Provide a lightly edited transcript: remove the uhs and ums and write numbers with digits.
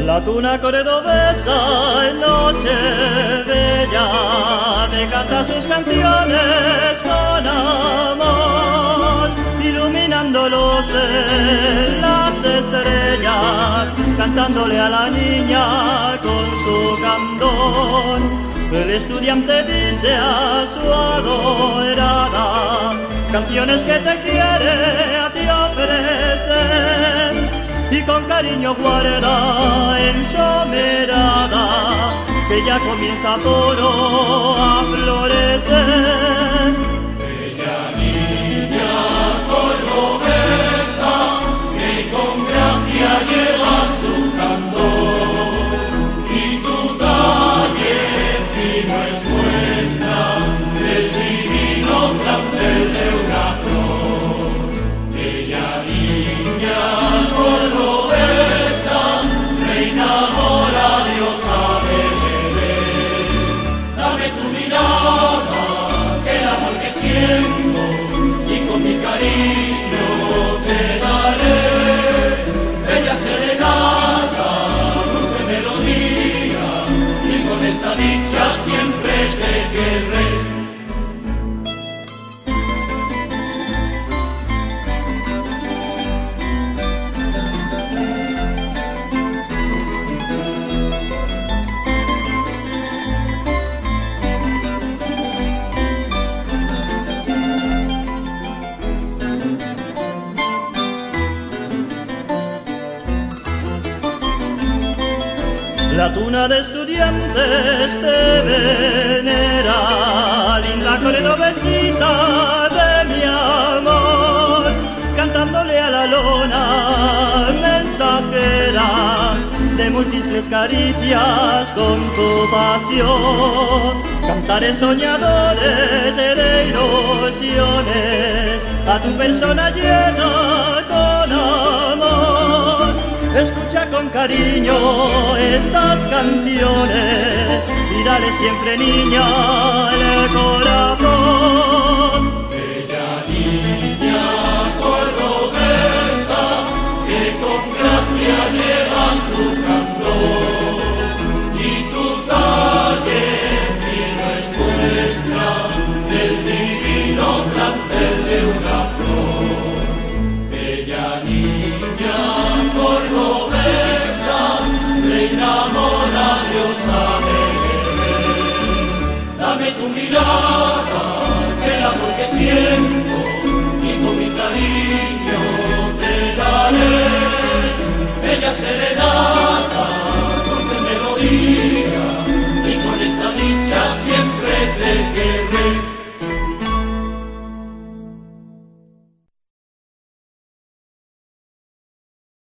La tuna cordobesa en noche bella te canta sus canciones con amor, iluminándolos en las estrellas, cantándole a la niña con su candor. El estudiante dice a su adorada canciones que te quiere a ti ofrecer, y con cariño guarda en su mirada que ya comienza todo a florecer. Bella niña cordobesa, que con gracia llevas tu candor, y tu talle fino es muestra del divino plantel de una flor. Bella niña cordobesa, reina mora, diosa de Belén, dame tu mirada, que el amor que siento, y con mi cariño te daré. Bella serenata, dulce melodía, y con esta dicha siempre te querré. La tuna de estudiantes te venera, linda cordobesita de mi amor, cantándole a la lona mensajera de múltiples caricias con tu pasión. Cantaré soñadores de ilusiones a tu persona llena con amor. Escucha con cariño estas canciones y dale siempre, niña, el corazón. Bella niña cordobesa, que con gracia llevas tu candor, y tu talle fino es muestra del divino plantel de una flor. Bella niña cordobesa, reina mora, diosa de Belén, dame tu mirada, que el amor que siento